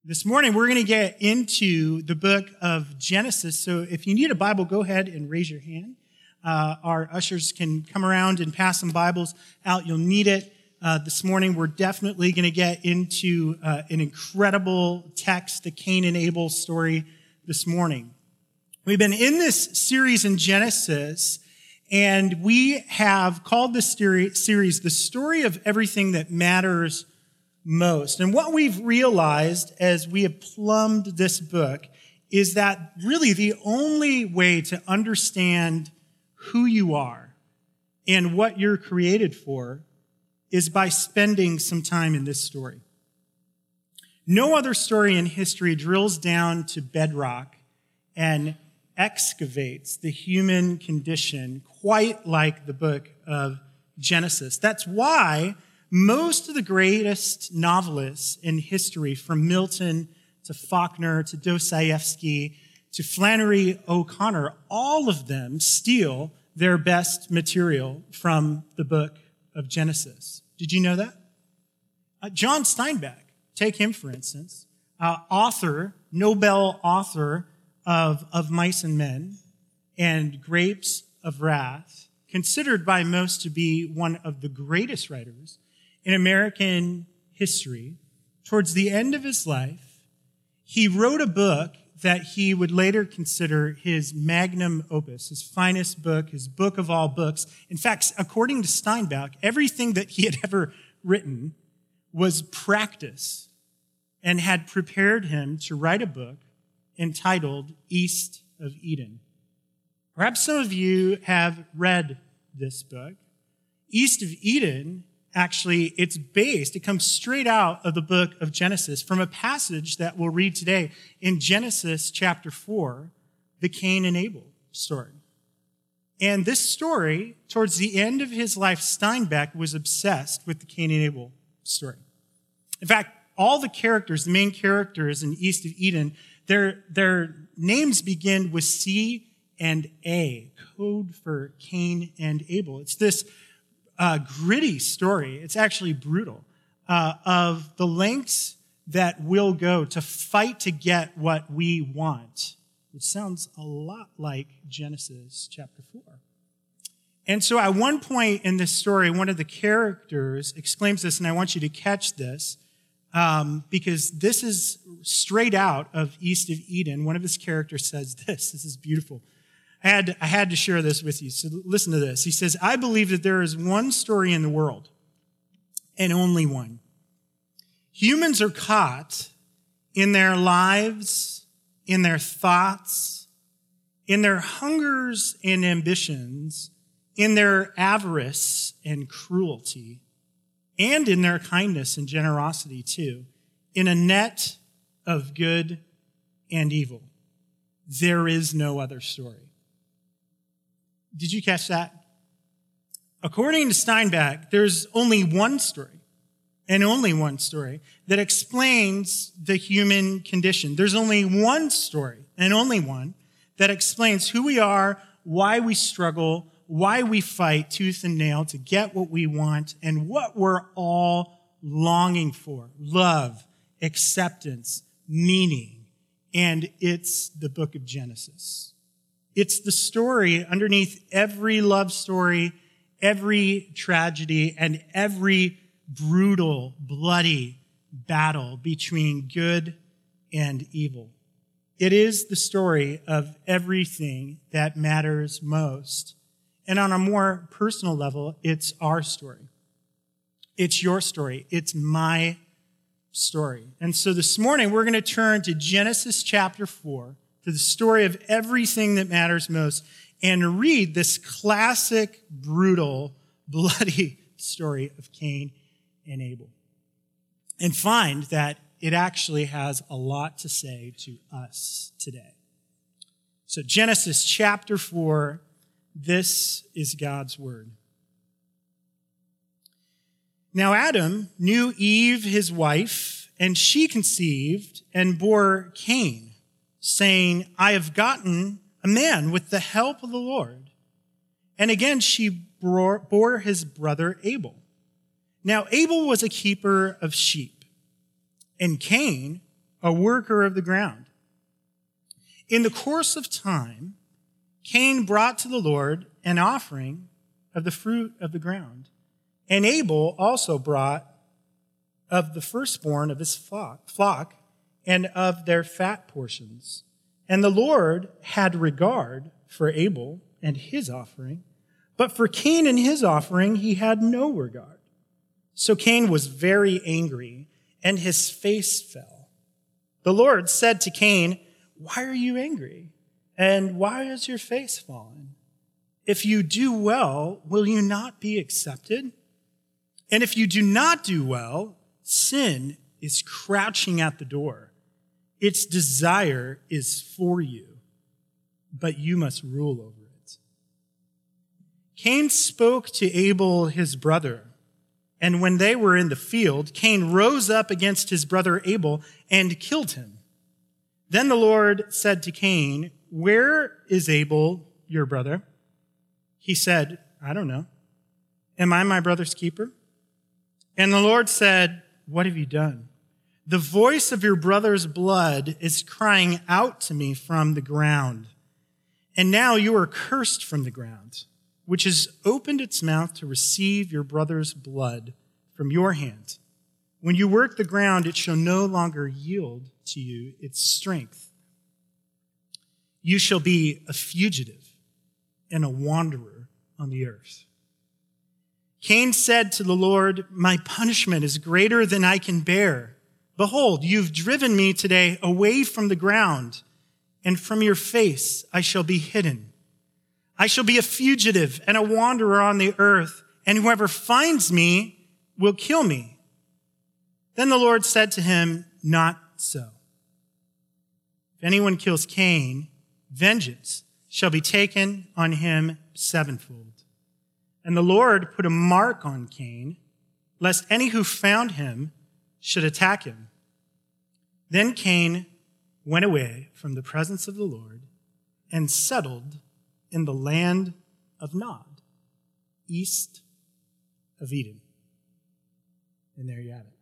This morning, we're going to get into the book of Genesis. So if you need a Bible, go ahead and raise your hand. Our ushers can come around and pass some Bibles out. You'll need it. This morning, we're definitely going to get into an incredible text, the Cain and Abel story this morning. We've been in this series in Genesis, and we have called this series the story of everything that matters most. And what we've realized as we have plumbed this book is that really the only way to understand who you are and what you're created for is by spending some time in this story. No other story in history drills down to bedrock and excavates the human condition quite like the book of Genesis. That's why most of the greatest novelists in history, from Milton to Faulkner to Dostoevsky to Flannery O'Connor, all of them steal their best material from the book of Genesis. Did you know that? John Steinbeck, take him for instance, Nobel author of Mice and Men and Grapes of Wrath, considered by most to be one of the greatest writers in American history. Towards the end of his life, he wrote a book that he would later consider his magnum opus, his finest book, his book of all books. In fact, according to Steinbeck, everything that he had ever written was practice and had prepared him to write a book entitled East of Eden. Perhaps some of you have read this book. East of Eden, actually, it comes straight out of the book of Genesis from a passage that we'll read today in Genesis chapter 4, the Cain and Abel story. And this story, towards the end of his life, Steinbeck was obsessed with the Cain and Abel story. In fact, all the characters, the main characters in East of Eden, their names begin with C and A, code for Cain and Abel. It's this gritty story. It's actually brutal, of the lengths that we'll go to fight to get what we want, which sounds a lot like Genesis chapter 4. And so at one point in this story, one of the characters exclaims this, and I want you to catch this, because this is straight out of East of Eden. One of his characters says this. This is beautiful. I had to share this with you, so listen to this. He says, I believe that there is one story in the world, and only one. Humans are caught in their lives, in their thoughts, in their hungers and ambitions, in their avarice and cruelty, and in their kindness and generosity too, in a net of good and evil. There is no other story. Did you catch that? According to Steinbeck, there's only one story, and only one story, that explains the human condition. There's only one story, and only one, that explains who we are, why we struggle, why we fight tooth and nail to get what we want, and what we're all longing for: love, acceptance, meaning. And it's the book of Genesis. It's the story underneath every love story, every tragedy, and every brutal, bloody battle between good and evil. It is the story of everything that matters most. And on a more personal level, it's our story. It's your story. It's my story. And so this morning, we're going to turn to Genesis chapter 4, to the story of everything that matters most, and read this classic, brutal, bloody story of Cain and Abel, and find that it actually has a lot to say to us today. So Genesis chapter 4, this is God's word. Now Adam knew Eve, his wife, and she conceived and bore Cain, saying, I have gotten a man with the help of the Lord. And again, she bore his brother Abel. Now, Abel was a keeper of sheep, and Cain a worker of the ground. In the course of time, Cain brought to the Lord an offering of the fruit of the ground, and Abel also brought of the firstborn of his flock and of their fat portions. And the Lord had regard for Abel and his offering, but for Cain and his offering he had no regard. So Cain was very angry, and his face fell. The Lord said to Cain, "Why are you angry? And why has your face fallen? If you do well, will you not be accepted? And if you do not do well, sin is crouching at the door. Its desire is for you, but you must rule over it." Cain spoke to Abel, his brother, and when they were in the field, Cain rose up against his brother Abel and killed him. Then the Lord said to Cain, "Where is Abel, your brother?" He said, "I don't know. Am I my brother's keeper?" And the Lord said, "What have you done? The voice of your brother's blood is crying out to me from the ground. And now you are cursed from the ground, which has opened its mouth to receive your brother's blood from your hand. When you work the ground, it shall no longer yield to you its strength. You shall be a fugitive and a wanderer on the earth." Cain said to the Lord, "My punishment is greater than I can bear. Behold, you've driven me today away from the ground, and from your face I shall be hidden. I shall be a fugitive and a wanderer on the earth, and whoever finds me will kill me." Then the Lord said to him, "Not so. If anyone kills Cain, vengeance shall be taken on him sevenfold." And the Lord put a mark on Cain, lest any who found him should attack him. Then Cain went away from the presence of the Lord and settled in the land of Nod, east of Eden. And there you have it.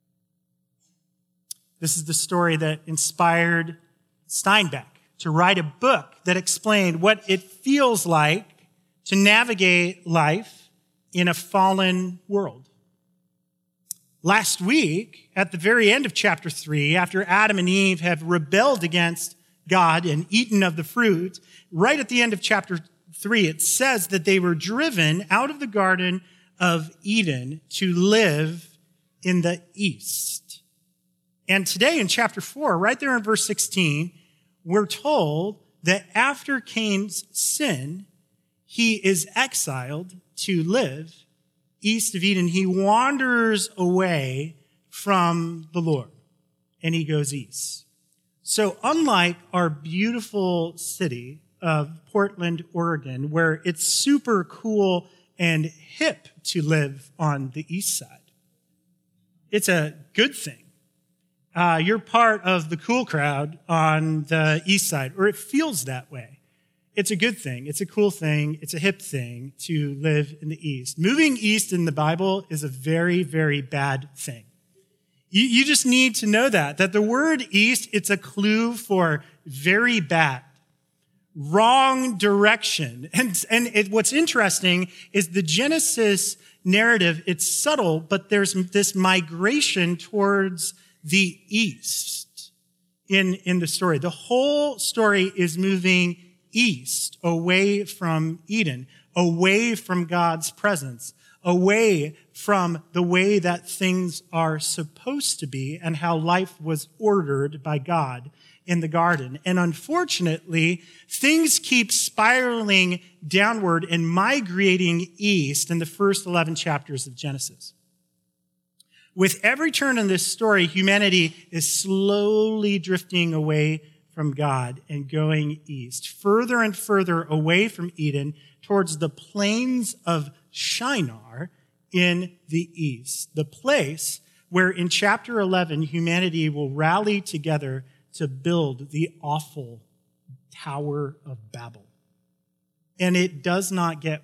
This is the story that inspired Steinbeck to write a book that explained what it feels like to navigate life in a fallen world. Last week, at the very end of chapter 3, after Adam and Eve have rebelled against God and eaten of the fruit, right at the end of chapter 3, it says that they were driven out of the Garden of Eden to live in the east. And today in chapter 4, right there in verse 16, we're told that after Cain's sin, he is exiled to live east of Eden. He wanders away from the Lord, and he goes east. So unlike our beautiful city of Portland, Oregon, where it's super cool and hip to live on the east side, it's a good thing. You're part of the cool crowd on the east side, or it feels that way. It's a good thing. It's a cool thing. It's a hip thing to live in the east. Moving east in the Bible is a very, very bad thing. You just need to know that the word east, it's a clue for very bad, wrong direction. And what's interesting is the Genesis narrative, it's subtle, but there's this migration towards the east in the story. The whole story is moving east, away from Eden, away from God's presence, away from the way that things are supposed to be and how life was ordered by God in the garden. And unfortunately, things keep spiraling downward and migrating east in the first 11 chapters of Genesis. With every turn in this story, humanity is slowly drifting away from God and going east, further and further away from Eden towards the plains of Shinar in the east, the place where in chapter 11, humanity will rally together to build the awful Tower of Babel. And it does not get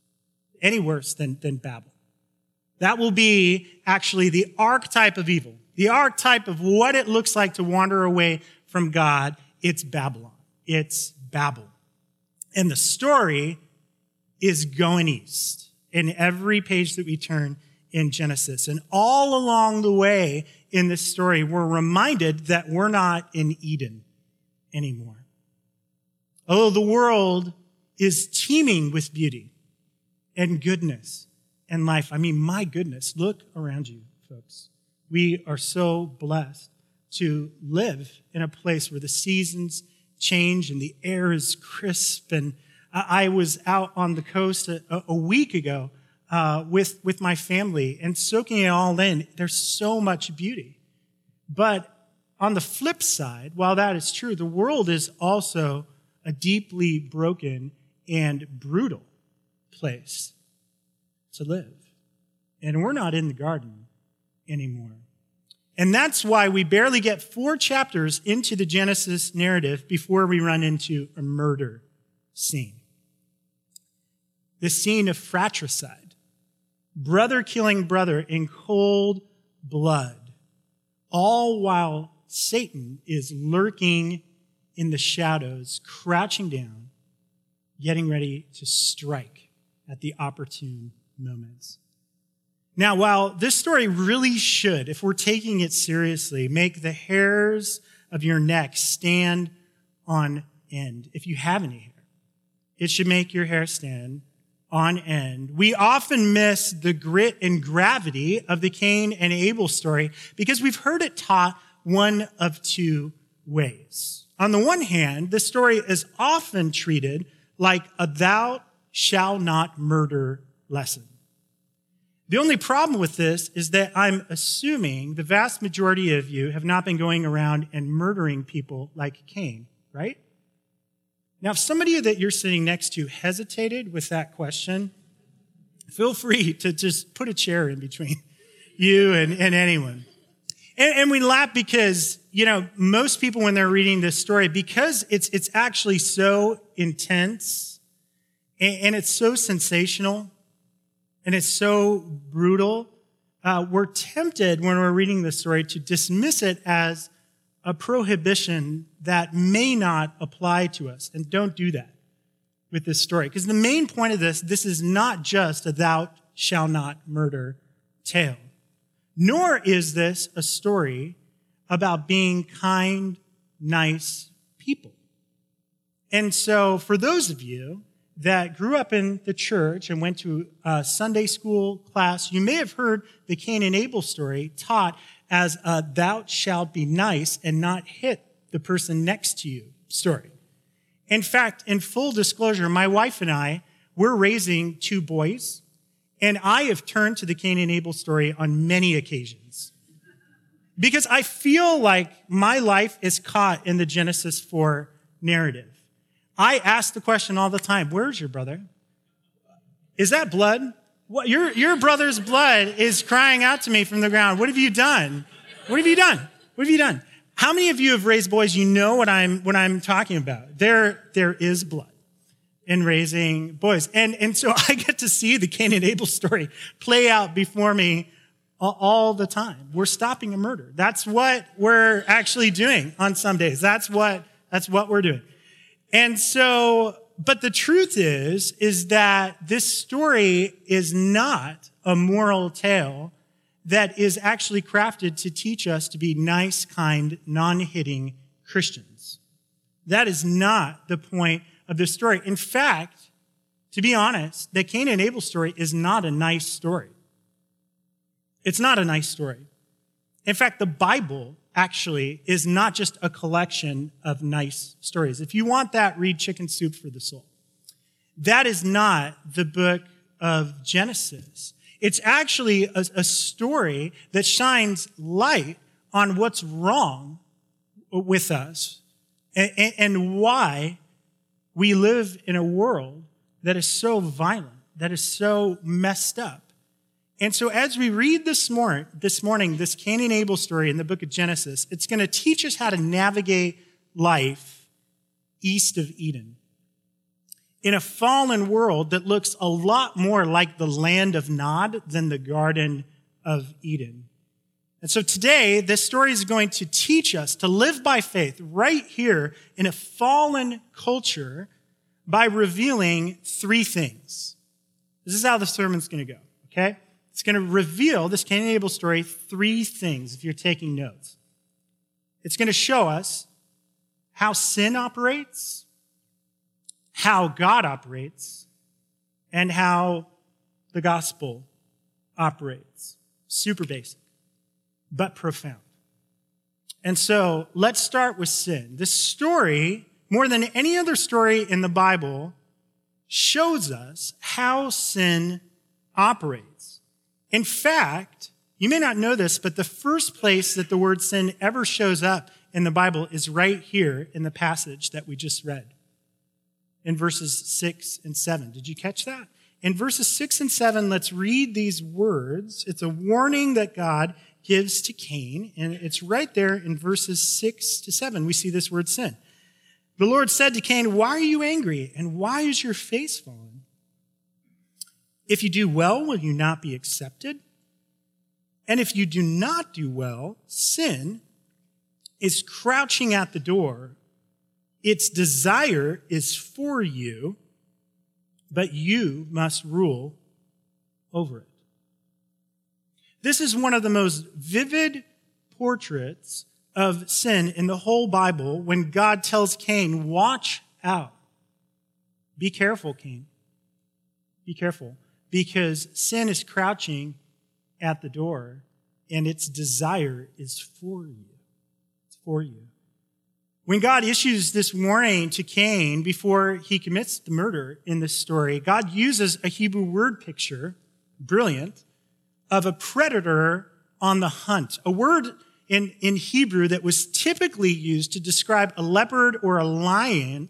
any worse than Babel. That will be actually the archetype of evil. The archetype of what it looks like to wander away from God, it's Babylon. It's Babel. And the story is going east in every page that we turn in Genesis. And all along the way in this story, we're reminded that we're not in Eden anymore. Although the world is teeming with beauty and goodness and life. I mean, my goodness, look around you, folks. We are so blessed to live in a place where the seasons change and the air is crisp. And I was out on the coast a week ago with my family and soaking it all in. There's so much beauty. But on the flip side, while that is true, the world is also a deeply broken and brutal place to live. And we're not in the garden anymore. And that's why we barely get 4 chapters into the Genesis narrative before we run into a murder scene. The scene of fratricide, brother killing brother in cold blood, all while Satan is lurking in the shadows, crouching down, getting ready to strike at the opportune moments. Now, while this story really should, if we're taking it seriously, make the hairs of your neck stand on end, if you have any hair, it should make your hair stand on end. We often miss the grit and gravity of the Cain and Abel story because we've heard it taught one of 2 ways. On the one hand, the story is often treated like a thou shalt not murder lesson. The only problem with this is that I'm assuming the vast majority of you have not been going around and murdering people like Cain, right? Now, if somebody that you're sitting next to hesitated with that question, feel free to just put a chair in between you and anyone. And we laugh because, most people when they're reading this story, because it's actually so intense and it's so sensational, and it's so brutal, we're tempted when we're reading this story to dismiss it as a prohibition that may not apply to us. And don't do that with this story. Because the main point of this is not just a thou shalt not murder tale. Nor is this a story about being kind, nice people. And so for those of you that grew up in the church and went to a Sunday school class, you may have heard the Cain and Abel story taught as a thou shalt be nice and not hit the person next to you story. In fact, in full disclosure, my wife and I, we're raising 2 boys, and I have turned to the Cain and Abel story on many occasions because I feel like my life is caught in the Genesis 4 narrative. I ask the question all the time, where's your brother? Is that blood? What, your brother's blood is crying out to me from the ground. What have you done? What have you done? What have you done? How many of you have raised boys? You know what I'm talking about. There is blood in raising boys. And so I get to see the Cain and Abel story play out before me all the time. We're stopping a murder. That's what we're actually doing on some days. That's what we're doing. And so, but the truth is that this story is not a moral tale that is actually crafted to teach us to be nice, kind, non-hitting Christians. That is not the point of this story. In fact, to be honest, the Cain and Abel story is not a nice story. It's not a nice story. In fact, the Bible actually is not just a collection of nice stories. If you want that, read Chicken Soup for the Soul. That is not the book of Genesis. It's actually a story that shines light on what's wrong with us and why we live in a world that is so violent, that is so messed up. And so as we read this morning, this Cain and Abel story in the book of Genesis, it's going to teach us how to navigate life east of Eden in a fallen world that looks a lot more like the land of Nod than the Garden of Eden. And so today, this story is going to teach us to live by faith right here in a fallen culture by revealing three things. This is how the sermon's going to go, okay? It's going to reveal, this Cain and Abel story, three things if you're taking notes. It's going to show us how sin operates, how God operates, and how the gospel operates. Super basic, but profound. And so let's start with sin. This story, more than any other story in the Bible, shows us how sin operates. In fact, you may not know this, but the first place that the word sin ever shows up in the Bible is right here in the passage that we just read, in verses 6 and 7. Did you catch that? In verses 6 and 7, let's read these words. It's a warning that God gives to Cain, and it's right there in verses 6 to 7. We see this word sin. The Lord said to Cain, "Why are you angry, and why is your face fallen? If you do well, will you not be accepted? And if you do not do well, sin is crouching at the door. Its desire is for you, but you must rule over it." This is one of the most vivid portraits of sin in the whole Bible when God tells Cain, "Watch out. Be careful, Cain. Be careful, because sin is crouching at the door and its desire is for you." It's for you. When God issues this warning to Cain before he commits the murder in this story, God uses a Hebrew word picture, brilliant, of a predator on the hunt. A word in Hebrew that was typically used to describe a leopard or a lion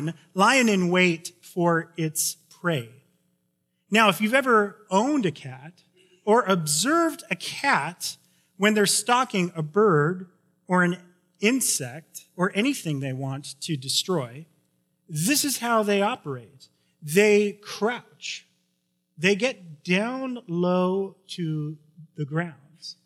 in wait for its prey. Now, if you've ever owned a cat or observed a cat when they're stalking a bird or an insect or anything they want to destroy, this is how they operate. They crouch. They get down low to the ground.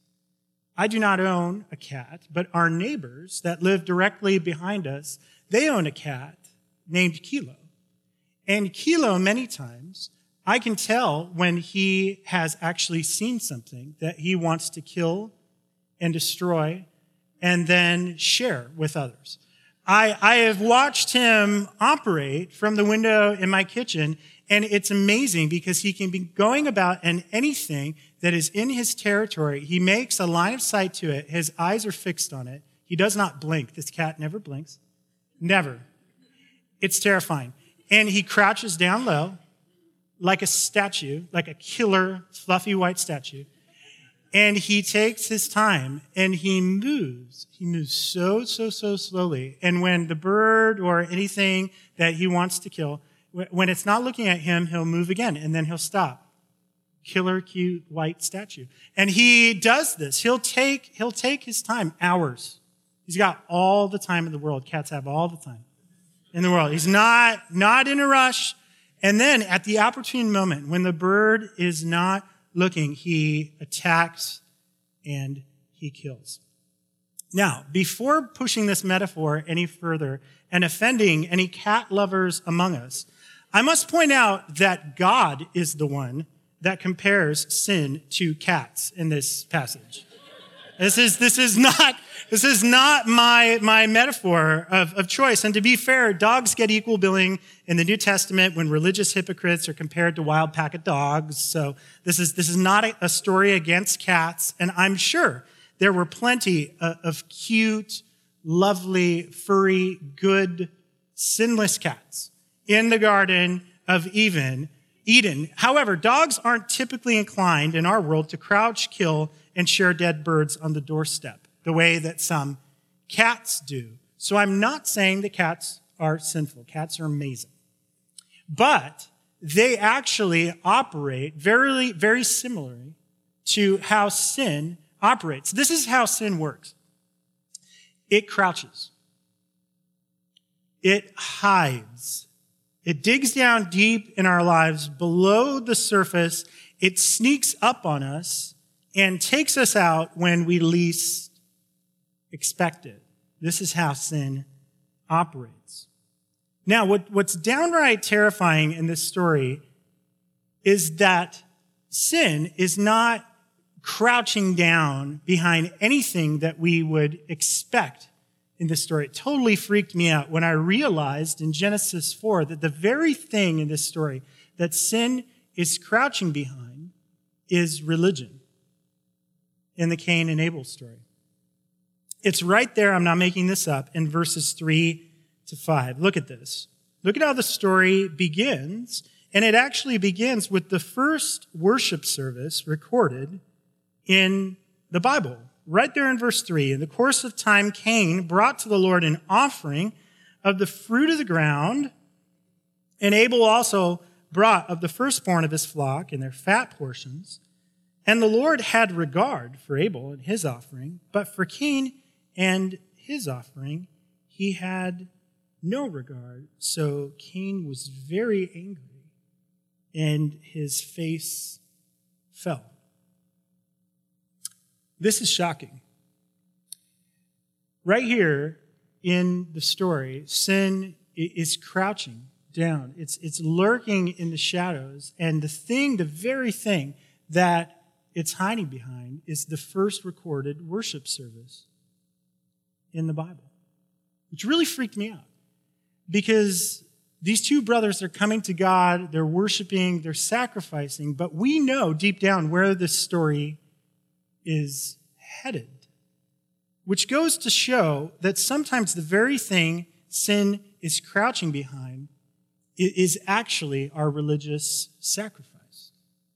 I do not own a cat, but our neighbors that live directly behind us, they own a cat named Kilo. And Kilo, many times, I can tell when he has actually seen something that he wants to kill and destroy and then share with others. I have watched him operate from the window in my kitchen, and it's amazing because he can be going about and anything that is in his territory, he makes a line of sight to it. His eyes are fixed on it. He does not blink. This cat never blinks. Never. It's terrifying. And he crouches down low like a statue, like a killer, fluffy white statue. And he takes his time and he moves. He moves so slowly. And when the bird or anything that he wants to kill, when it's not looking at him, he'll move again and then he'll stop. Killer, cute, white statue. And he does this. He'll take his time, hours. He's got all the time in the world. Cats have all the time in the world. He's not in a rush. And then at the opportune moment, when the bird is not looking, he attacks and he kills. Now, before pushing this metaphor any further and offending any cat lovers among us, I must point out that God is the one that compares sin to cats in this passage. This is not my metaphor of choice. And to be fair, dogs get equal billing in the New Testament when religious hypocrites are compared to wild pack of dogs. So this is not a story against cats. And I'm sure there were plenty of cute, lovely, furry, good, sinless cats in the Garden of Eden. However, dogs aren't typically inclined in our world to crouch, kill, and share dead birds on the doorstep the way that some cats do. So I'm not saying that cats are sinful. Cats are amazing. But they actually operate very, very similarly to how sin operates. This is how sin works. It crouches. It hides. It digs down deep in our lives below the surface. It sneaks up on us and takes us out when we least expect it. This is how sin operates. Now, what's downright terrifying in this story is that sin is not crouching down behind anything that we would expect in this story. It totally freaked me out when I realized in Genesis 4 that the very thing in this story that sin is crouching behind is religion in the Cain and Abel story. It's right there, I'm not making this up, in verses 3 to 5. Look at this. Look at how the story begins, and it actually begins with the first worship service recorded in the Bible. Right there in verse 3, in the course of time, Cain brought to the Lord an offering of the fruit of the ground, and Abel also brought of the firstborn of his flock and their fat portions. And the Lord had regard for Abel and his offering, but for Cain and his offering he had no regard. So Cain was very angry, and his face fell. This is shocking. Right here in the story, sin is crouching down. It's lurking in the shadows. And the very thing that it's hiding behind is the first recorded worship service in the Bible, which really freaked me out because these two brothers are coming to God, they're worshiping, they're sacrificing, but we know deep down where this story is headed, which goes to show that sometimes the very thing sin is crouching behind is actually our religious sacrifice.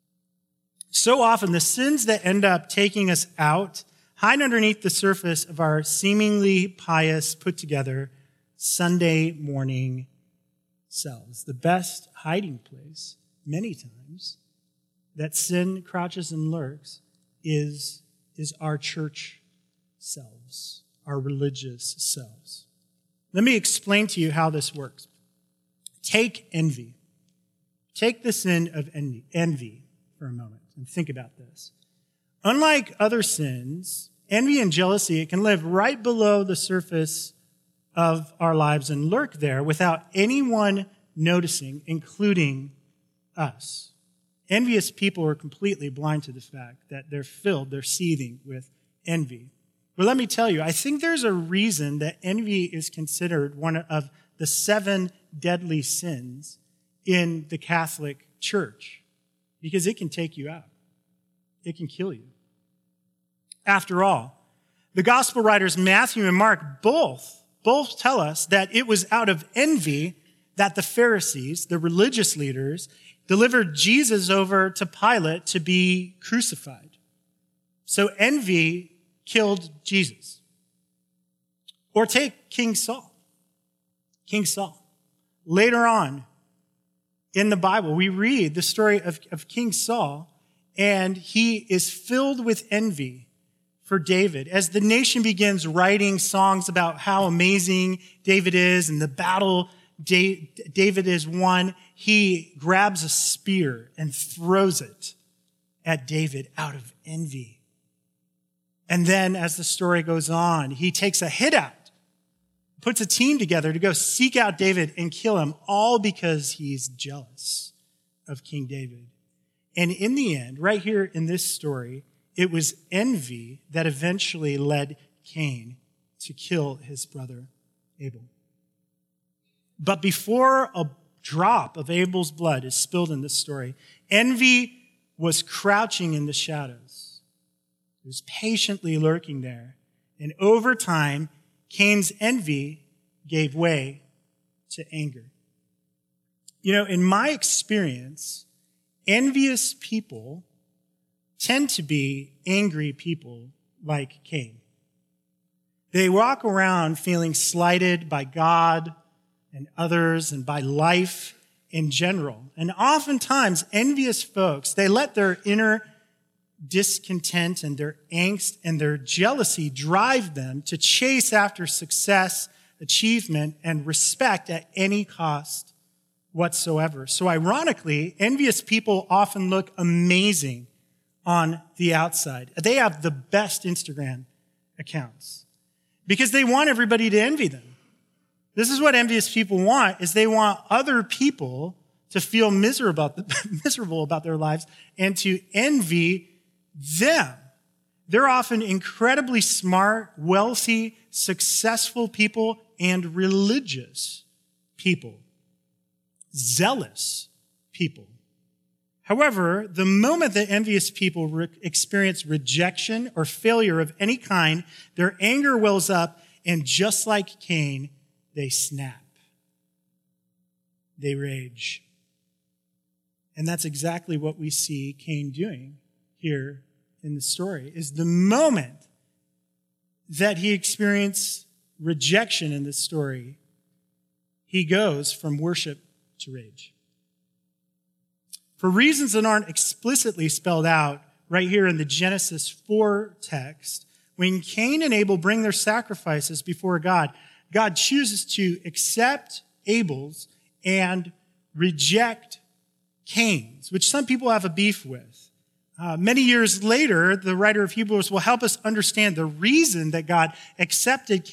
So often, the sins that end up taking us out hide underneath the surface of our seemingly pious, put-together Sunday morning selves. The best hiding place, many times, that sin crouches and lurks is our church selves, our religious selves. Let me explain to you how this works. Take envy. Take the sin of envy for a moment and think about this. Unlike other sins, envy and jealousy, it can live right below the surface of our lives and lurk there without anyone noticing, including us. Envious people are completely blind to the fact that they're seething with envy. But let me tell you, I think there's a reason that envy is considered one of the 7 deadly sins in the Catholic Church, because it can take you out. It can kill you. After all, the gospel writers Matthew and Mark both tell us that it was out of envy that the Pharisees, the religious leaders, delivered Jesus over to Pilate to be crucified. So envy killed Jesus. Or take King Saul. King Saul. Later on in the Bible, we read the story of King Saul, and he is filled with envy for David. As the nation begins writing songs about how amazing David is and the battle David is won, he grabs a spear and throws it at David out of envy. And then as the story goes on, he takes a hit out, puts a team together to go seek out David and kill him, all because he's jealous of King David. And in the end, right here in this story, it was envy that eventually led Cain to kill his brother Abel. But before a drop of Abel's blood is spilled in this story, envy was crouching in the shadows. It was patiently lurking there. And over time, Cain's envy gave way to anger. You know, in my experience, envious people tend to be angry people like Cain. They walk around feeling slighted by God and others and by life in general. And oftentimes, envious folks, they let their inner discontent and their angst and their jealousy drive them to chase after success, achievement, and respect at any cost whatsoever. So ironically, envious people often look amazing on the outside. They have the best Instagram accounts because they want everybody to envy them. This is what envious people want, is they want other people to feel miserable about their lives and to envy them. They're often incredibly smart, wealthy, successful people and religious people, zealous people. However, the moment that envious people experience rejection or failure of any kind, their anger wells up, and just like Cain, they snap. They rage. And that's exactly what we see Cain doing here in the story, is the moment that he experienced rejection in this story, he goes from worship to rage. For reasons that aren't explicitly spelled out right here in the Genesis 4 text, when Cain and Abel bring their sacrifices before God, God chooses to accept Abel's and reject Cain's, which some people have a beef with. Many years later, the writer of Hebrews will help us understand the reason that God accepted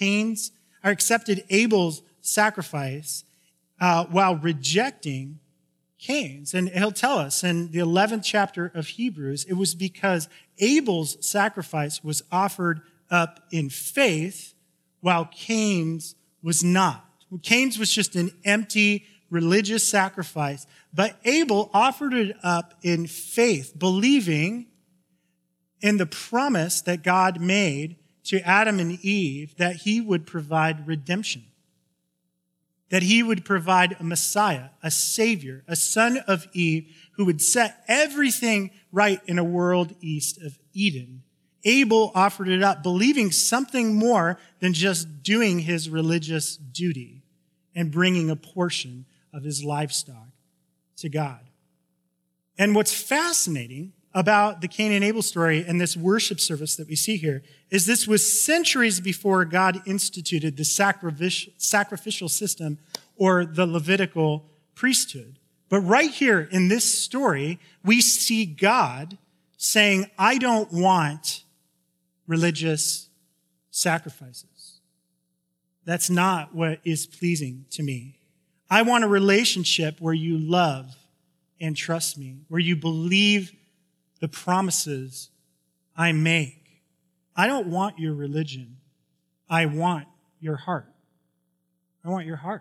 Abel's sacrifice while rejecting Cain's. And he'll tell us in the 11th chapter of Hebrews, it was because Abel's sacrifice was offered up in faith while Cain's was not. Cain's was just an empty religious sacrifice, but Abel offered it up in faith, believing in the promise that God made to Adam and Eve that he would provide redemption, that he would provide a Messiah, a Savior, a son of Eve who would set everything right in a world east of Eden. Abel offered it up, believing something more than just doing his religious duty and bringing a portion of his livestock to God. And what's fascinating about the Cain and Abel story and this worship service that we see here is this was centuries before God instituted the sacrificial system or the Levitical priesthood. But right here in this story, we see God saying, I don't want religious sacrifices. That's not what is pleasing to me. I want a relationship where you love and trust me, where you believe the promises I make. I don't want your religion. I want your heart. I want your heart.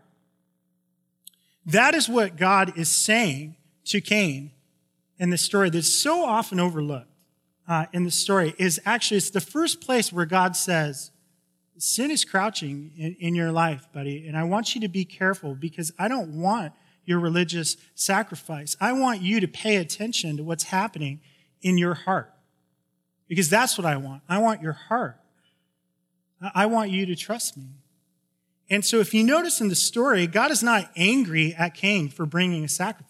That is what God is saying to Cain in this story that's so often overlooked in the story. It's the first place where God says, sin is crouching in your life, buddy, and I want you to be careful because I don't want your religious sacrifice. I want you to pay attention to what's happening in your heart because that's what I want. I want your heart. I want you to trust me. And so if you notice in the story, God is not angry at Cain for bringing a sacrifice.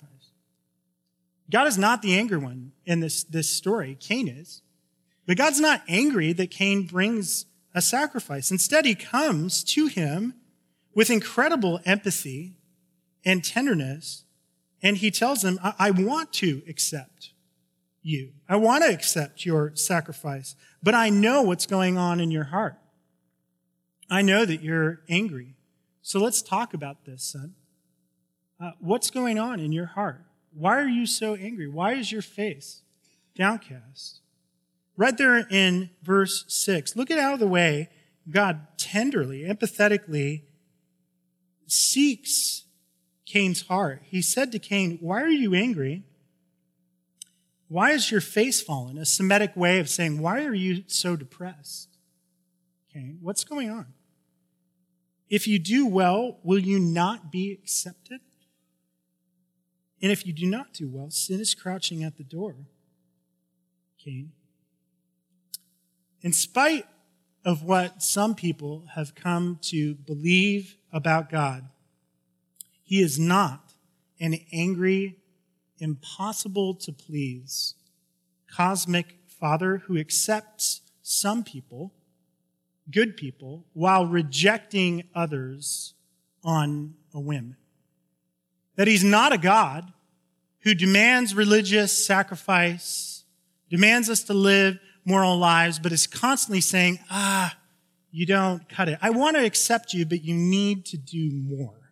God is not the angry one in this story. Cain is. But God's not angry that Cain brings a sacrifice. Instead, he comes to him with incredible empathy and tenderness, and he tells him, I want to accept you. I want to accept your sacrifice, but I know what's going on in your heart. I know that you're angry. So let's talk about this, son. What's going on in your heart? Why are you so angry? Why is your face downcast? Right there in verse 6, look at how the way God tenderly, empathetically seeks Cain's heart. He said to Cain, why are you angry? Why is your face fallen? A Semitic way of saying, why are you so depressed? Cain, what's going on? If you do well, will you not be accepted? And if you do not do well, sin is crouching at the door. Cain. In spite of what some people have come to believe about God, he is not an angry, impossible to please cosmic father who accepts some people, good people, while rejecting others on a whim. That he's not a God who demands religious sacrifice demands us to live moral lives, but is constantly saying, you don't cut it. I want to accept you, but you need to do more.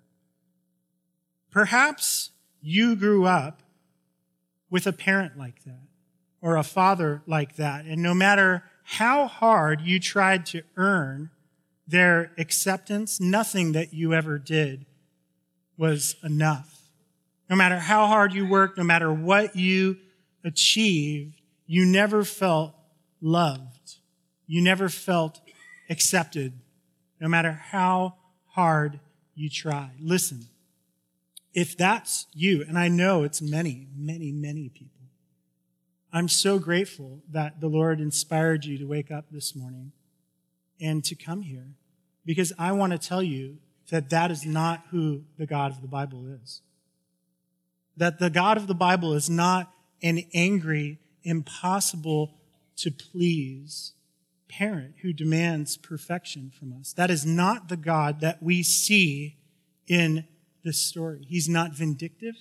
Perhaps you grew up with a parent like that or a father like that, and no matter how hard you tried to earn their acceptance, nothing that you ever did was enough. No matter how hard you worked, no matter what you achieved, you never felt loved. You never felt accepted, no matter how hard you tried. Listen, if that's you, and I know it's many, many, many people, I'm so grateful that the Lord inspired you to wake up this morning and to come here, because I want to tell you that that is not who the God of the Bible is. That the God of the Bible is not an angry, impossible to please parent who demands perfection from us. That is not the God that we see in this story. He's not vindictive.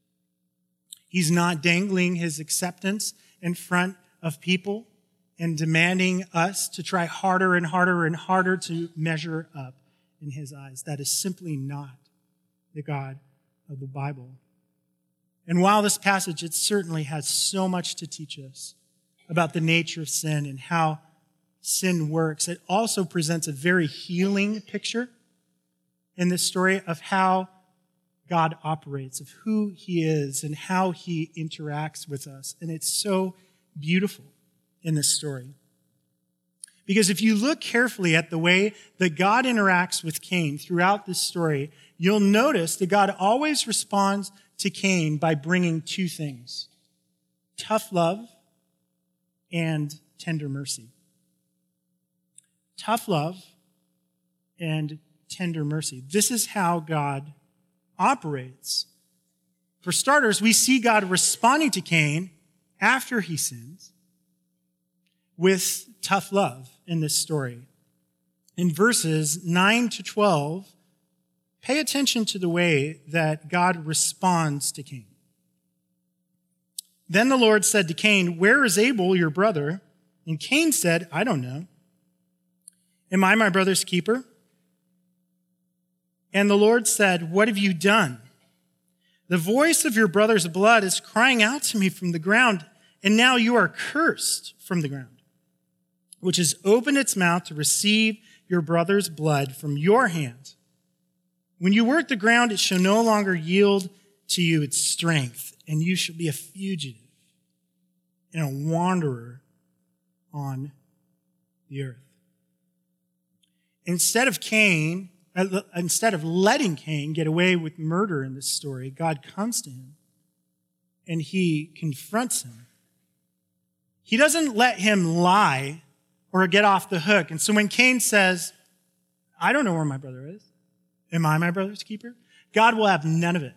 He's not dangling his acceptance in front of people and demanding us to try harder and harder and harder to measure up in his eyes. That is simply not the God of the Bible. And while this passage, it certainly has so much to teach us about the nature of sin and how sin works, it also presents a very healing picture in this story of how God operates, of who he is and how he interacts with us. And it's so beautiful in this story. Because if you look carefully at the way that God interacts with Cain throughout this story, you'll notice that God always responds to Cain by bringing two things: tough love and tender mercy. Tough love and tender mercy. This is how God operates. For starters, we see God responding to Cain after he sins with tough love in this story. In verses 9 to 12, pay attention to the way that God responds to Cain. Then the Lord said to Cain, "Where is Abel, your brother?" And Cain said, "I don't know. Am I my brother's keeper?" And the Lord said, "What have you done? The voice of your brother's blood is crying out to me from the ground, and now you are cursed from the ground, which has opened its mouth to receive your brother's blood from your hand. When you work the ground, it shall no longer yield to you its strength, and you shall be a fugitive and a wanderer on the earth." Instead of letting Cain get away with murder in this story, God comes to him and he confronts him. He doesn't let him lie or get off the hook. And so when Cain says, "I don't know where my brother is. Am I my brother's keeper?" God will have none of it.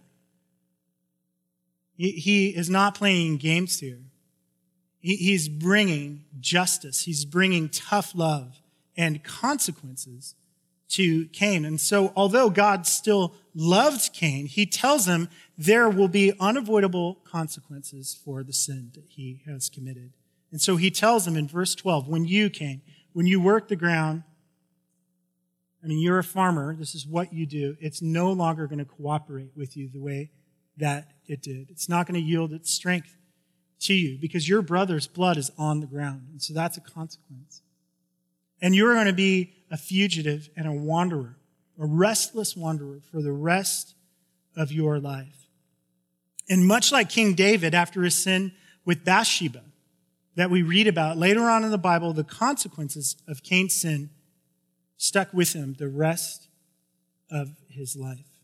He is not playing games here. He's bringing justice. He's bringing tough love and consequences to Cain. And so although God still loved Cain, he tells him there will be unavoidable consequences for the sin that he has committed. And so he tells him in verse 12, when you work the ground, you're a farmer, this is what you do. It's no longer going to cooperate with you the way that it did. It's not going to yield its strength to you because your brother's blood is on the ground. And so that's a consequence. And you're going to be a fugitive and a wanderer, a restless wanderer for the rest of your life. And much like King David after his sin with Bathsheba that we read about later on in the Bible, the consequences of Cain's sin stuck with him the rest of his life.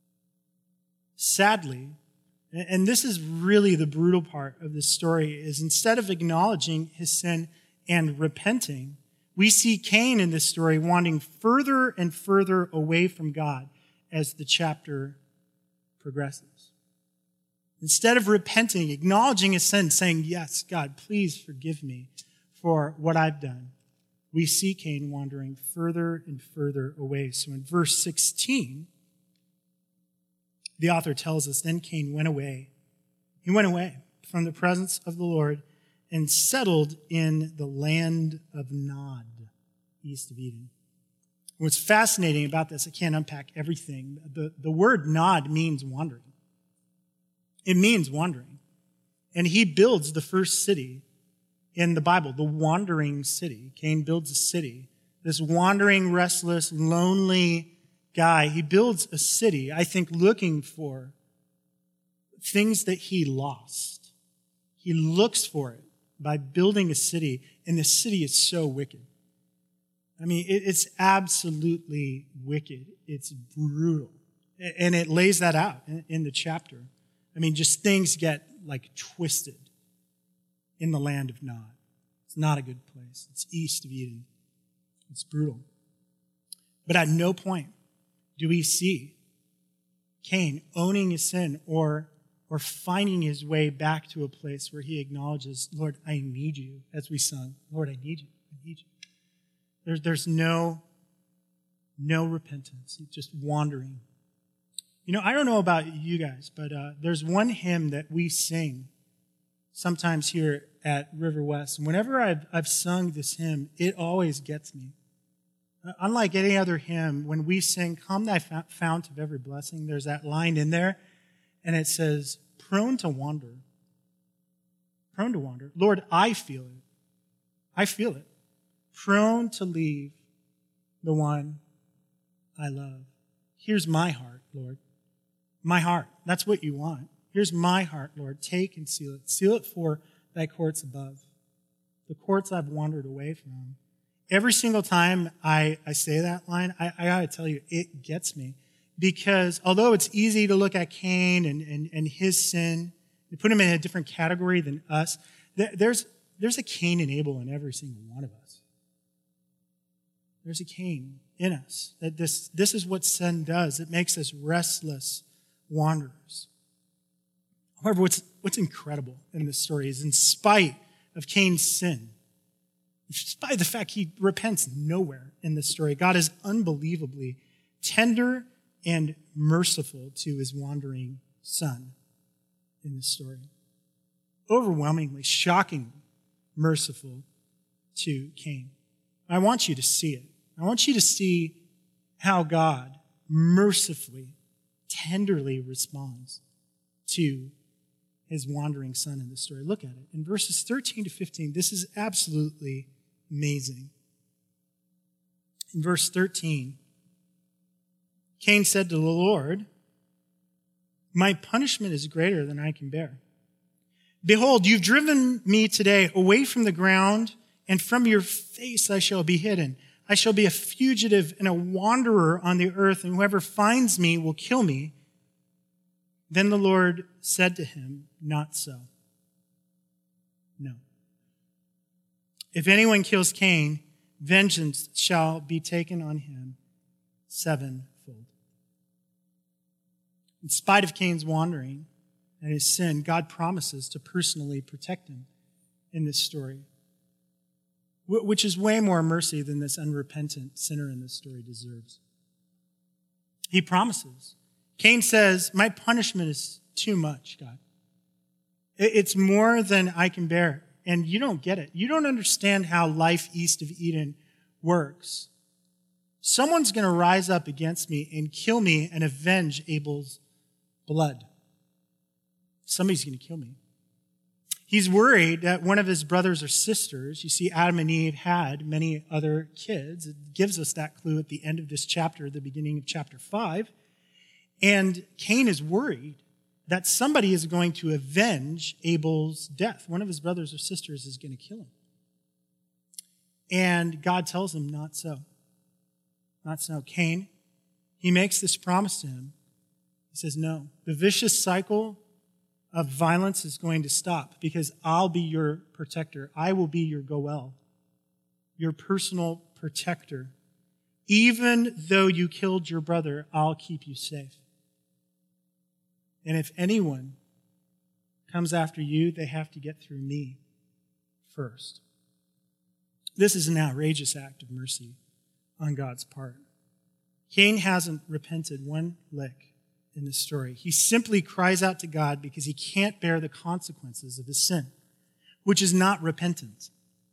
Sadly, and this is really the brutal part of this story, is instead of acknowledging his sin and repenting, we see Cain in this story wanting further and further away from God as the chapter progresses. Instead of repenting, acknowledging his sin, saying, "Yes, God, please forgive me for what I've done," we see Cain wandering further and further away. So in verse 16, the author tells us, "Then Cain went away. He went away from the presence of the Lord and settled in the land of Nod, east of Eden. What's fascinating about this, I can't unpack everything. The word Nod means wandering. It means wandering. And he builds the first city in the Bible, the wandering city. Cain builds a city. This wandering, restless, lonely guy, he builds a city, I think, looking for things that he lost. He looks for it by building a city, and the city is so wicked. I mean, it's absolutely wicked. It's brutal. And it lays that out in the chapter. I mean, just things get like twisted in the land of Nod. It's not a good place. It's east of Eden. It's brutal. But at no point do we see Cain owning his sin or finding his way back to a place where he acknowledges, Lord, I need you, as we sung. Lord, I need you. I need you. There's no repentance. It's just wandering. You know, I don't know about you guys, but there's one hymn that we sing sometimes here at River West. And whenever I've sung this hymn, it always gets me. Unlike any other hymn, when we sing, Come Thy Fount of Every Blessing, there's that line in there, and it says, prone to wander. Prone to wander. Lord, I feel it. I feel it. Prone to leave the one I love. Here's my heart, Lord. My heart. That's what you want. Here's my heart, Lord. Take and seal it. Seal it for thy courts above, the courts I've wandered away from. Every single time I say that line, I got to tell you, it gets me. Because although it's easy to look at Cain and his sin, and put him in a different category than us, there's a Cain and Abel in every single one of us. There's a Cain in us. That this is what sin does. It makes us restless wanderers. However, what's incredible in this story is in spite of Cain's sin, despite the fact he repents nowhere in this story, God is unbelievably tender and merciful to his wandering son in this story. Overwhelmingly, shockingly merciful to Cain. I want you to see it. I want you to see how God mercifully, tenderly responds to his wandering son in this story. Look at it. In verses 13 to 15, this is absolutely amazing. In verse 13, Cain said to the Lord, my punishment is greater than I can bear. Behold, you've driven me today away from the ground, and from your face I shall be hidden. I shall be a fugitive and a wanderer on the earth, and whoever finds me will kill me. Then the Lord said to him, not so. No. If anyone kills Cain, vengeance shall be taken on him sevenfold. In spite of Cain's wandering and his sin, God promises to personally protect him in this story, which is way more mercy than this unrepentant sinner in this story deserves. He promises. Cain says, my punishment is too much, God. It's more than I can bear. And you don't get it. You don't understand how life east of Eden works. Someone's going to rise up against me and kill me and avenge Abel's blood. Somebody's going to kill me. He's worried that one of his brothers or sisters, you see, Adam and Eve had many other kids. It gives us that clue at the end of this chapter, the beginning of chapter 5. And Cain is worried that somebody is going to avenge Abel's death. One of his brothers or sisters is going to kill him. And God tells him, not so. Not so. Cain, he makes this promise to him. He says, no, the vicious cycle of violence is going to stop because I'll be your protector. I will be your Goel, your personal protector. Even though you killed your brother, I'll keep you safe. And if anyone comes after you, they have to get through me first. This is an outrageous act of mercy on God's part. Cain hasn't repented one lick in this story. He simply cries out to God because he can't bear the consequences of his sin. which is not repentance.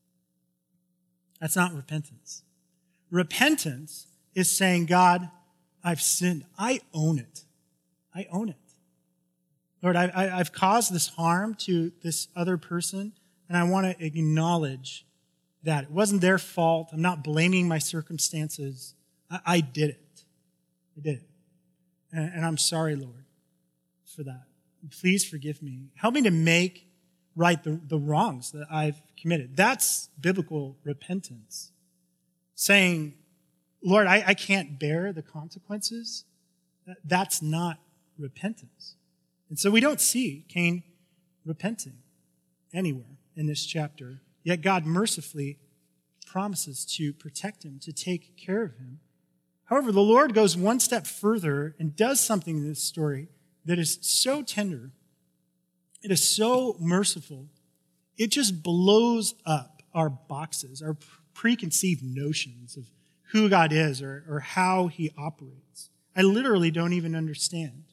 That's not repentance. Repentance is saying, God, I've sinned. I own it. I own it. Lord, I've caused this harm to this other person, and I want to acknowledge that. It wasn't their fault. I'm not blaming my circumstances. I did it. I did it. And I'm sorry, Lord, for that. Please forgive me. Help me to make right the wrongs that I've committed. That's biblical repentance. Saying, Lord, I can't bear the consequences. That's not repentance. And so we don't see Cain repenting anywhere in this chapter. Yet God mercifully promises to protect him, to take care of him. However, the Lord goes one step further and does something in this story that is so tender. It is so merciful. It just blows up our boxes, our preconceived notions of who God is or how he operates. I literally don't even understand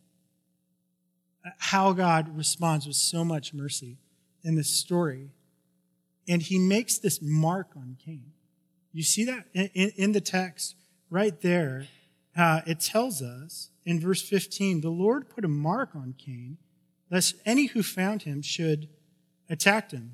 how God responds with so much mercy in this story. And he makes this mark on Cain. You see that in the text right there. It tells us in verse 15, the Lord put a mark on Cain, lest any who found him should attack him.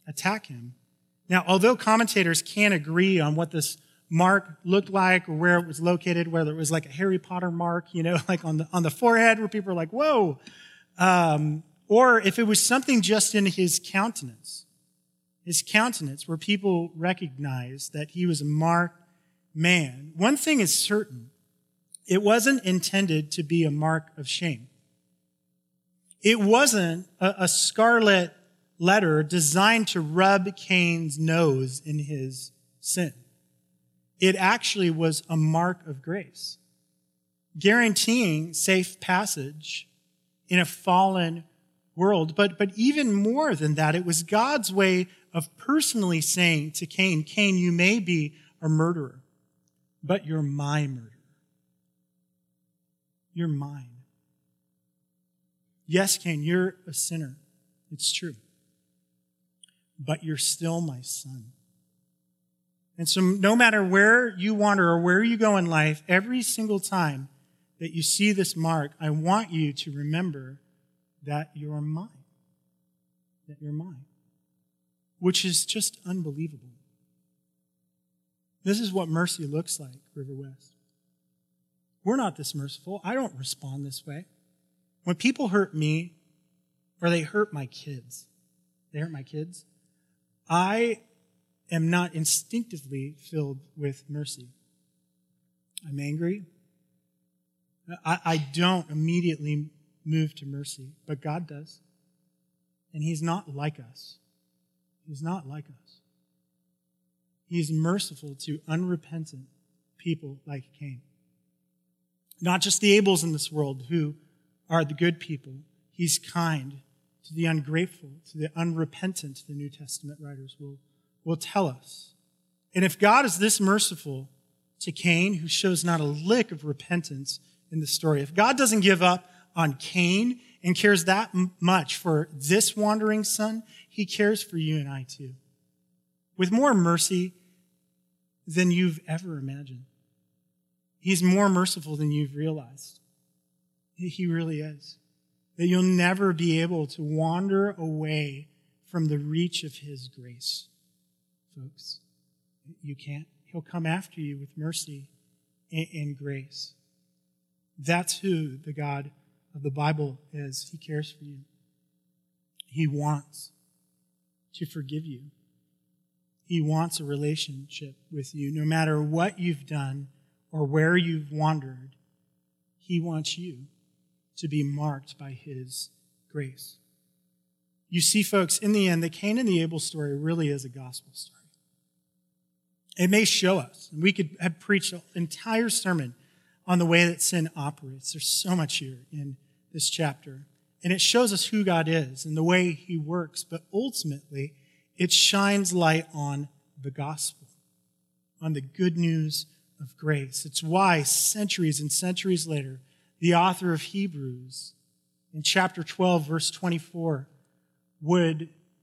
Now, although commentators can't agree on what this mark looked like or where it was located, whether it was like a Harry Potter mark, like on the forehead where people are like, whoa, or if it was something just in his countenance where people recognized that he was a marked man. One thing is certain. It wasn't intended to be a mark of shame. It wasn't a scarlet letter designed to rub Cain's nose in his sin. It actually was a mark of grace, guaranteeing safe passage in a fallen world. But even more than that, it was God's way of personally saying to Cain, Cain, you may be a murderer, but you're my murderer. You're mine. Yes, Cain, you're a sinner. It's true. But you're still my son. And so no matter where you wander or where you go in life, every single time that you see this mark, I want you to remember that you're mine. That you're mine. Which is just unbelievable. This is what mercy looks like, River West. We're not this merciful. I don't respond this way. When people hurt me, or they hurt my kids, I am not instinctively filled with mercy. I'm angry. I don't immediately move to mercy, but God does. And he's not like us. He's not like us. He's merciful to unrepentant people like Cain. Not just the Abels in this world who are the good people. He's kind to the ungrateful, to the unrepentant, the New Testament writers will tell us. And if God is this merciful to Cain, who shows not a lick of repentance in the story, if God doesn't give up on Cain and cares that much for this wandering son, he cares for you and I too. With more mercy than you've ever imagined. He's more merciful than you've realized. He really is. That you'll never be able to wander away from the reach of his grace, folks. You can't. He'll come after you with mercy and grace. That's who the God of the Bible is. He cares for you. He wants to forgive you. He wants a relationship with you. No matter what you've done or where you've wandered, he wants you to be marked by his grace. You see, folks, in the end, the Cain and the Abel story really is a gospel story. It may show us, and we could have preached an entire sermon on the way that sin operates. There's so much here in this chapter. And it shows us who God is and the way he works. But ultimately, it shines light on the gospel, on the good news of grace. It's why centuries and centuries later, the author of Hebrews in chapter 12, verse 24, would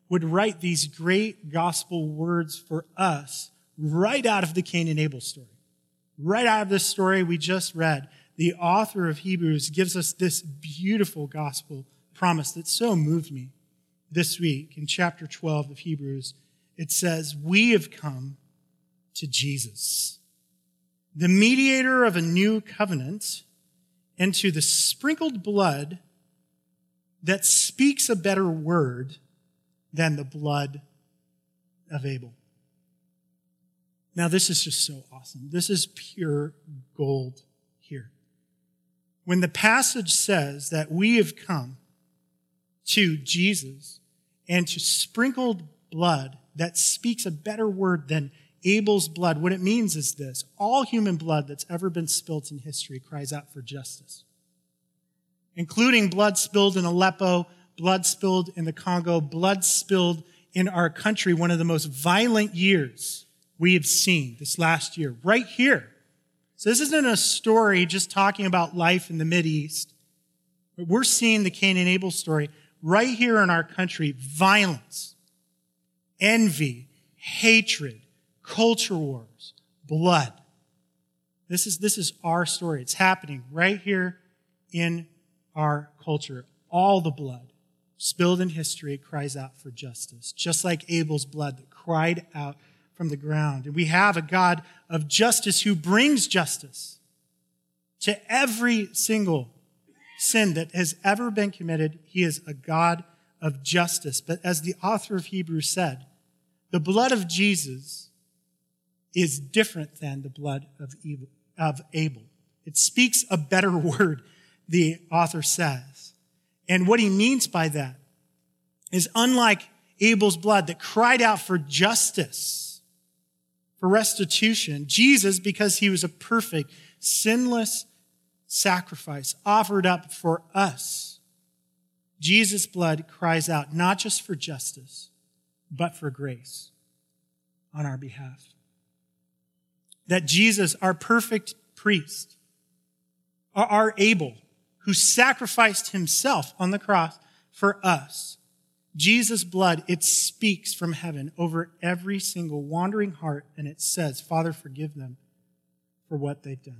would write these great gospel words for us right out of the Cain and Abel story. Right out of this story we just read, the author of Hebrews gives us this beautiful gospel promise that so moved me this week. In chapter 12 of Hebrews, it says, "We have come to Jesus, the mediator of a new covenant, and to the sprinkled blood that speaks a better word than the blood of Abel." Now, this is just so awesome. This is pure gold here. When the passage says that we have come to Jesus and to sprinkled blood that speaks a better word than Abel's blood, what it means is this: all human blood that's ever been spilt in history cries out for justice, including blood spilled in Aleppo, blood spilled in the Congo, blood spilled in our country, one of the most violent years we have seen this last year, right here. So this isn't a story just talking about life in the Mideast. We're seeing the Cain and Abel story right here in our country. Violence, envy, hatred, culture wars, blood. This is our story. It's happening right here in our culture. All the blood spilled in history cries out for justice, just like Abel's blood that cried out from the ground. And we have a God of justice who brings justice to every single sin that has ever been committed. He is a God of justice. But as the author of Hebrews said, the blood of Jesus is different than the blood of Abel. It speaks a better word, the author says. And what he means by that is, unlike Abel's blood that cried out for justice, for restitution, Jesus, because he was a perfect, sinless sacrifice offered up for us, Jesus' blood cries out not just for justice, but for grace on our behalf. That Jesus, our perfect priest, our Abel, who sacrificed himself on the cross for us, Jesus' blood, it speaks from heaven over every single wandering heart, and it says, "Father, forgive them for what they've done.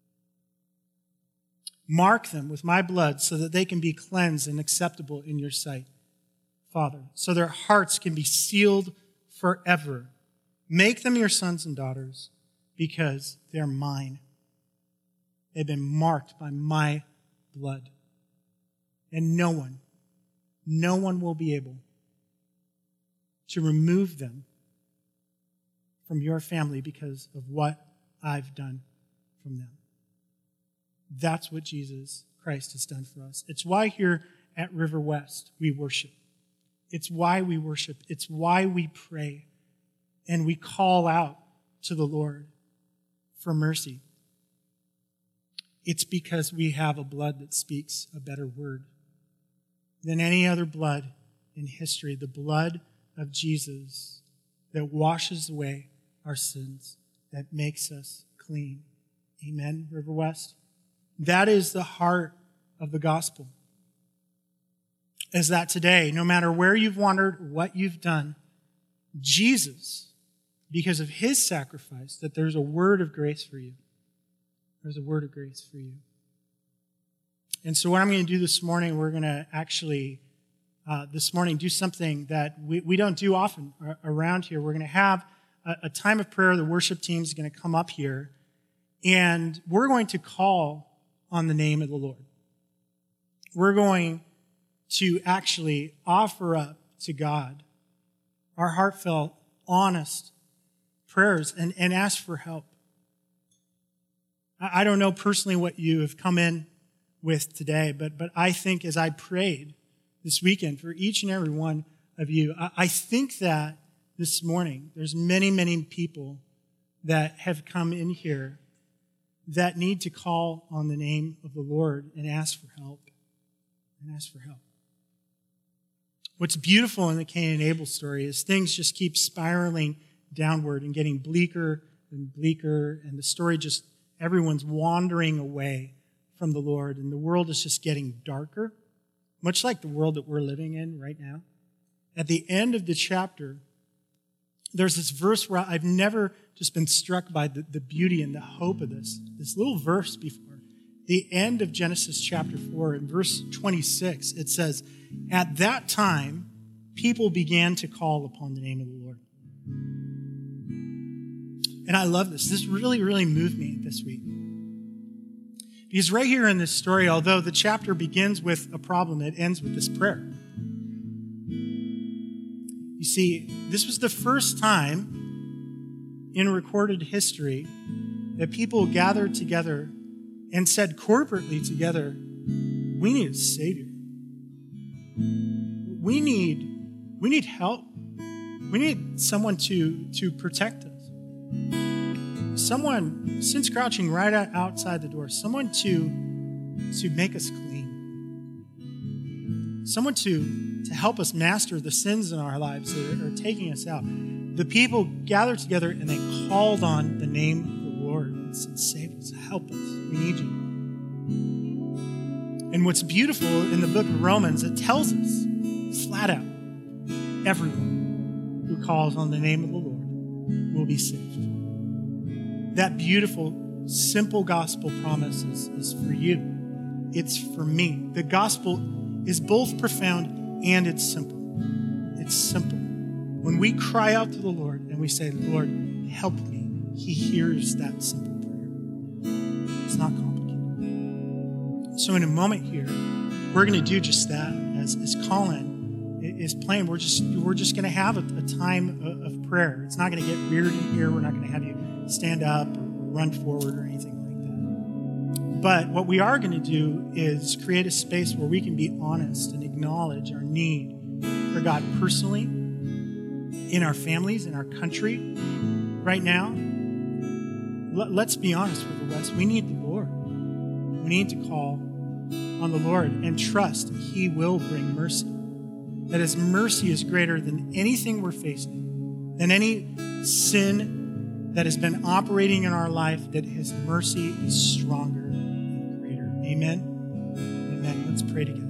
Mark them with my blood so that they can be cleansed and acceptable in your sight, Father, so their hearts can be sealed forever. Make them your sons and daughters because they're mine. They've been marked by my blood. And no one will be able to remove them from your family because of what I've done from them." That's what Jesus Christ has done for us. It's why here at River West we worship. It's why we worship. It's why we pray and we call out to the Lord for mercy. It's because we have a blood that speaks a better word than any other blood in history, the blood of Jesus that washes away our sins, that makes us clean. Amen, River West? That is the heart of the gospel. Is that today, no matter where you've wandered, what you've done, Jesus, because of his sacrifice, that there's a word of grace for you. There's a word of grace for you. And so what I'm going to do this morning, we're going to actually, this morning, do something that we don't do often around here. We're going to have a time of prayer. The worship team is going to come up here, and we're going to call on the name of the Lord. We're going to actually offer up to God our heartfelt, honest prayers and ask for help. I don't know personally what you have come in with today, but I think as I prayed this weekend for each and every one of you, I think that this morning there's many, many people that have come in here that need to call on the name of the Lord and ask for help. What's beautiful in the Cain and Abel story is things just keep spiraling downward and getting bleaker and bleaker, and the story just, everyone's wandering away from the Lord, and the world is just getting darker, much like the world that we're living in right now. at the end of the chapter, there's this verse where I've never just been struck by the beauty and the hope of this little verse before. The end of Genesis chapter 4, in verse 26, it says, "At that time, people began to call upon the name of the Lord." And I love this. This really, really moved me this week. Because right here in this story, although the chapter begins with a problem, it ends with this prayer. You see, this was the first time in recorded history that people gathered together and said corporately together, we need a Savior. We need help. We need someone to protect us. Someone, since crouching right outside the door, someone to make us clean. Someone to help us master the sins in our lives that are taking us out. The people gathered together and they called on the name of the Lord and said, "Save us, help us, we need you." And what's beautiful in the book of Romans, it tells us flat out, everyone who calls on the name of the Lord will be saved. That beautiful, simple gospel promise is for you. It's for me. The gospel is both profound and it's simple. It's simple. When we cry out to the Lord and we say, "Lord, help me," he hears that simple prayer. It's not complicated. So in a moment here, we're going to do just that. As Colin is playing, we're just going to have a time of prayer. It's not going to get weird in here. We're not going to have you stand up or run forward or anything like that. But what we are going to do is create a space where we can be honest and acknowledge our need for God personally, in our families, in our country, right now. Let's be honest with the West. We need the Lord. We need to call on the Lord and trust that he will bring mercy. That his mercy is greater than anything we're facing, than any sin that has been operating in our life, that his mercy is stronger and greater. Amen? Amen. Let's pray together.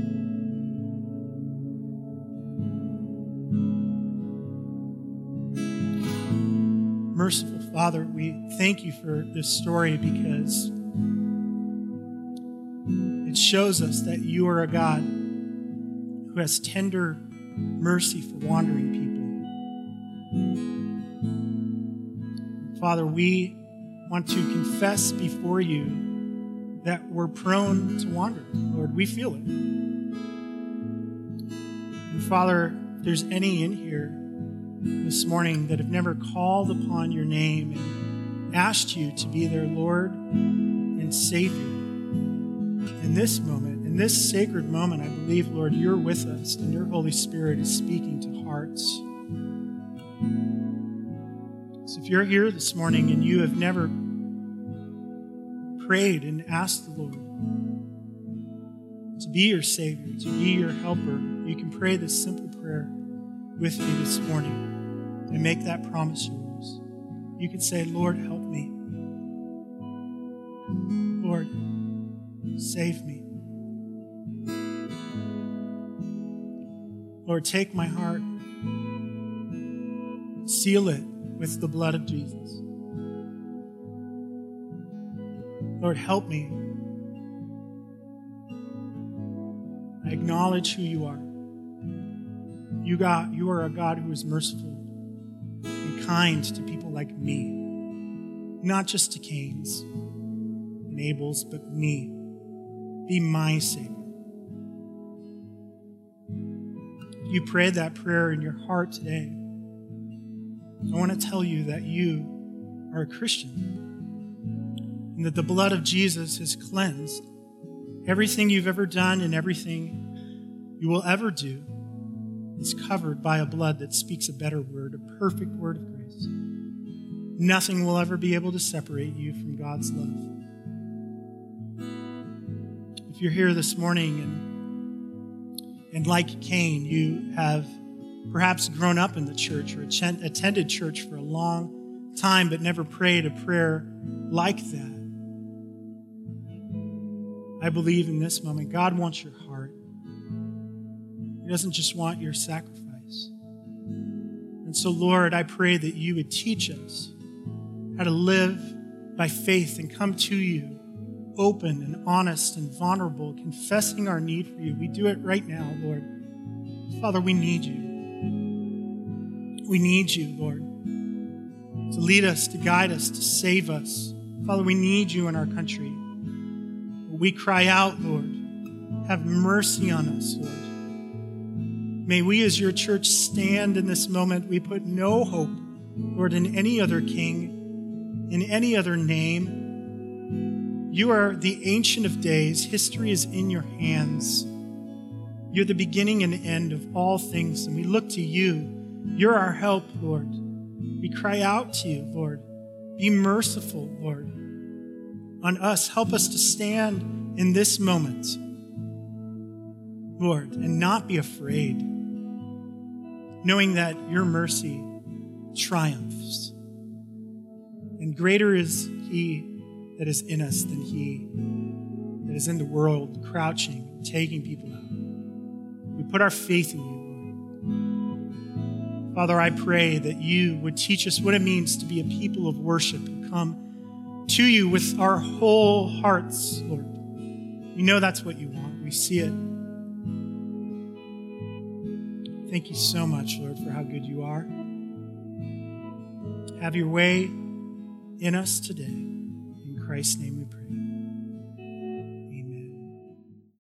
Merciful Father, we thank you for this story because it shows us that you are a God who has tender mercy for wandering people. Father, we want to confess before you that we're prone to wander. Lord, we feel it. And Father, if there's any in here this morning that have never called upon your name and asked you to be their Lord and Savior, in this moment, in this sacred moment, I believe, Lord, you're with us and your Holy Spirit is speaking to hearts. So if you're here this morning and you have never prayed and asked the Lord to be your Savior, to be your helper, you can pray this simple prayer with me this morning and make that promise yours. You can say, "Lord, help me. Lord, save me. Lord, take my heart, seal it with the blood of Jesus. Lord, help me. I acknowledge who you are. You are a God who is merciful and kind to people like me, not just to Cain's and Abel's, but me. Be my Savior. You prayed that prayer in your heart today. I want to tell you that you are a Christian and that the blood of Jesus has cleansed everything you've ever done and everything you will ever do is covered by a blood that speaks a better word, a perfect word of grace. Nothing will ever be able to separate you from God's love. If you're here this morning and like Cain, you have perhaps grown up in the church or attended church for a long time but never prayed a prayer like that, I believe in this moment, God wants your heart. He doesn't just want your sacrifice. And so, Lord, I pray that you would teach us how to live by faith and come to you open and honest and vulnerable, confessing our need for you. We do it right now, Lord. Father, we need you. We need you, Lord, to lead us, to guide us, to save us. Father, we need you in our country. We cry out, Lord, have mercy on us, Lord. May we as your church stand in this moment. We put no hope, Lord, in any other king, in any other name. You are the Ancient of Days. History is in your hands. You're the beginning and end of all things, and we look to you. You're our help, Lord. We cry out to you, Lord. Be merciful, Lord, on us. Help us to stand in this moment, Lord, and not be afraid, knowing that your mercy triumphs. And greater is he that is in us than he that is in the world, crouching, taking people out. We put our faith in you, Lord. Father, I pray that you would teach us what it means to be a people of worship and come to you with our whole hearts, Lord. We know that's what you want. We see it. Thank you so much, Lord, for how good you are. Have your way in us today. In Christ's name.